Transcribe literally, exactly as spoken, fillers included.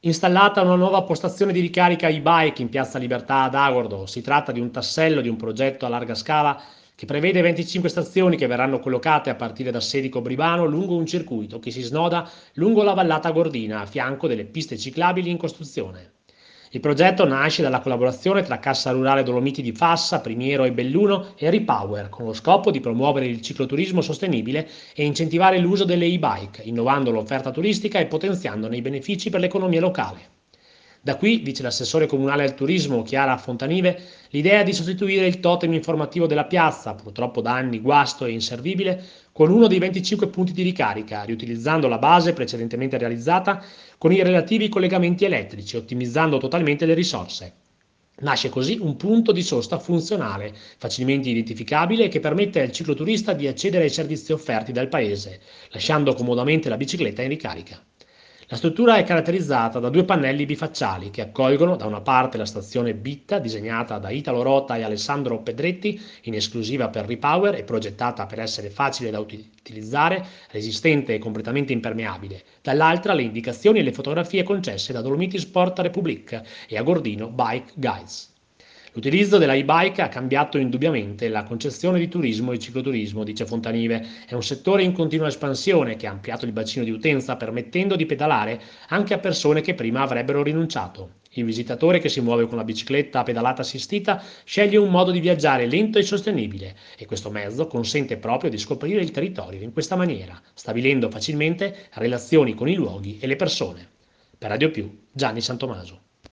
Installata una nuova postazione di ricarica e-bike in Piazza Libertà ad Agordo. Si tratta di un tassello di un progetto a larga scala che prevede venticinque stazioni che verranno collocate a partire da Sedico Bribano lungo un circuito che si snoda lungo la vallata Gordina a fianco delle piste ciclabili in costruzione. Il progetto nasce dalla collaborazione tra Cassa Rurale Dolomiti di Fassa, Primiero e Belluno e Repower, con lo scopo di promuovere il cicloturismo sostenibile e incentivare l'uso delle e-bike, innovando l'offerta turistica e potenziandone i benefici per l'economia locale. Da qui, dice l'assessore comunale al turismo Chiara Fontanive, l'idea di sostituire il totem informativo della piazza, purtroppo da anni guasto e inservibile, con uno dei venticinque punti di ricarica, riutilizzando la base precedentemente realizzata con i relativi collegamenti elettrici, ottimizzando totalmente le risorse. Nasce così un punto di sosta funzionale, facilmente identificabile e che permette al cicloturista di accedere ai servizi offerti dal paese, lasciando comodamente la bicicletta in ricarica. La struttura è caratterizzata da due pannelli bifacciali che accolgono da una parte la stazione Bitta, disegnata da Italo Rota e Alessandro Pedretti, in esclusiva per Repower e progettata per essere facile da utilizzare, resistente e completamente impermeabile. Dall'altra le indicazioni e le fotografie concesse da Dolomiti Sport Republic e a Gordino Bike Guides. L'utilizzo della e-bike ha cambiato indubbiamente la concezione di turismo e cicloturismo, dice Fontanive. È un settore in continua espansione che ha ampliato il bacino di utenza permettendo di pedalare anche a persone che prima avrebbero rinunciato. Il visitatore che si muove con la bicicletta a pedalata assistita sceglie un modo di viaggiare lento e sostenibile e questo mezzo consente proprio di scoprire il territorio in questa maniera, stabilendo facilmente relazioni con i luoghi e le persone. Per Radio Più, Gianni Santomaso.